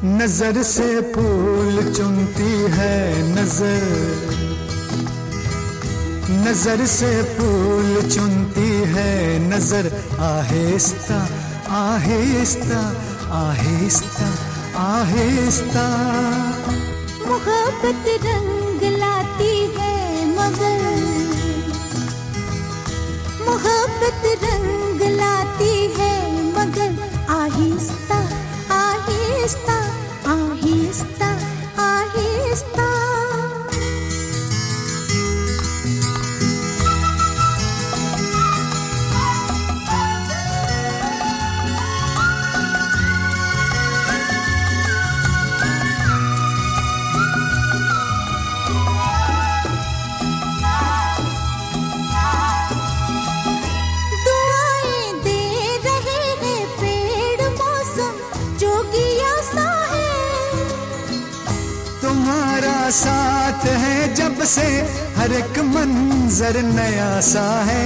नजर से फूल चुनती है नजर, नजर से फूल चुनती है नजर, आहिस्ता आहिस्ता आहिस्ता आहिस्ता। मोहब्बत रंग लाती है मगर, मोहब्बत रंग लाती है मगर, आहिस्ता आहिस्ता आहिस्ता आहिस्ता। तुम्हारा साथ है जब से हर एक मंजर नया सा है।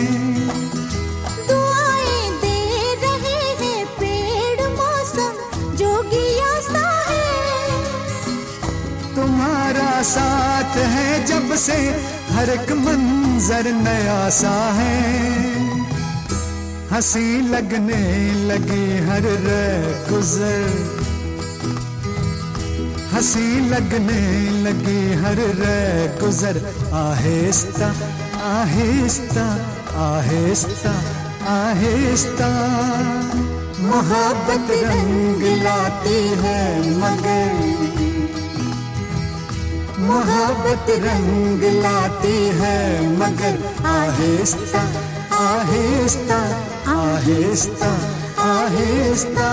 दुआएं दे रहे हैं पेड़ मौसम जोगिया सा है। तुम्हारा साथ है जब से हर एक मंजर नया सा है। हंसी लगने लगी हर गुजर, हंसी लगने लगी हर गुजर, आहिस्ता आहिस्ता आहिस्ता आहिस्ता। मोहब्बत रंग लाती है मगर, मोहब्बत रंग लाती है मगर, आहिस्ता आहिस्ता आहिस्ता आहिस्ता।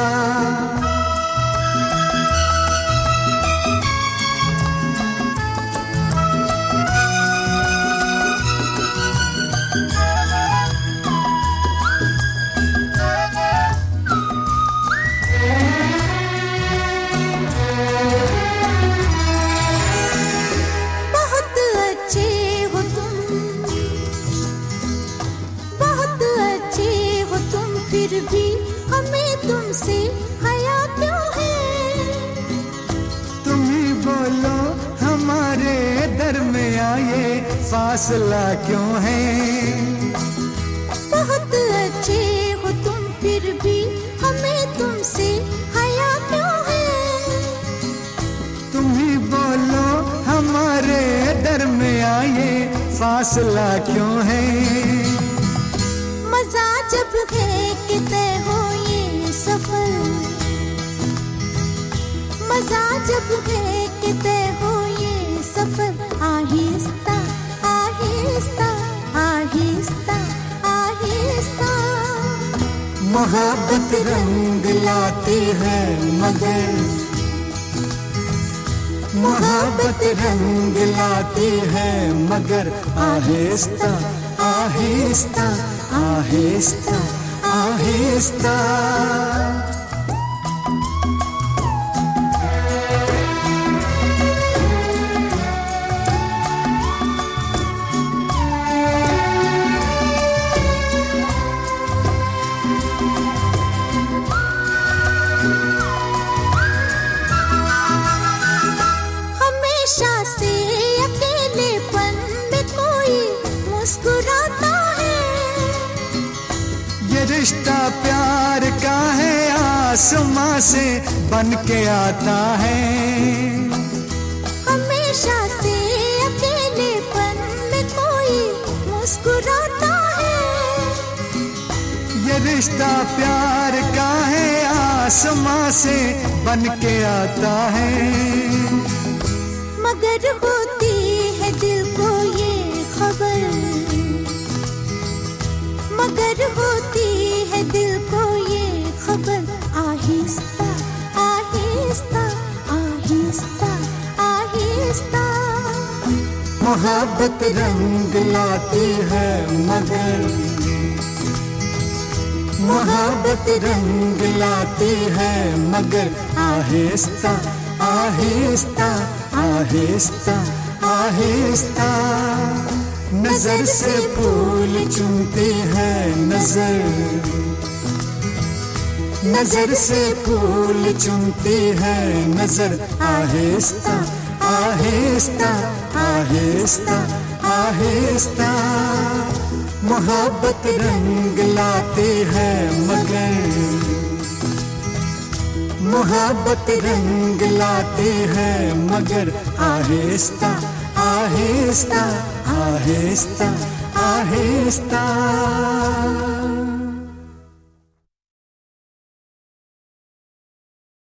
फिर भी हमें तुमसे हया क्यों है? तुम ही बोलो हमारे दरमियां ये फासला क्यों है? बहुत अच्छे हो तुम फिर भी हमें तुमसे हया क्यों है? तुम ही बोलो हमारे दरमियां ये फासला क्यों है? मजा जब है कि तय हो ये सफर, मजा जब है कि तय हो ये सफर, आहिस्ता आहिस्ता आहिस्ता आहिस्ता। मोहब्बत रंग लाती है मगर, मोहब्बत रंग लाती है मगर, आहिस्ता आहिस्ता आहिस्ता आहिस्ता। हमेशा से अकेलेपन में कोई मुस्कुराता है। ये रिश्ता प्यार का है आसमां से बन के आता है। हमेशा से अकेलेपन में कोई मुस्कुराता है। ये रिश्ता प्यार का है आसमां से बन के आता है। मगर होती है दिल को ये खबर, मगर होती है दिल को ये खबर, आहिस्ता आहिस्ता आहिस्ता आहिस्ता। मोहब्बत रंग लाती है मगर, मोहब्बत रंग लाती है मगर, आहिस्ता आहिस्ता आहिस्ता आहिस्ता। नजर से फूल चुनती है नजर, नजर से फूल चुनती है नजर, आहिस्ता आहिस्ता आहिस्ता आहिस्ता। मोहब्बत रंग लाती है मगर, मोहब्बत रंग लाती है मगर, आहिस्ता आहिस्ता आहिस्ता आहिस्ता।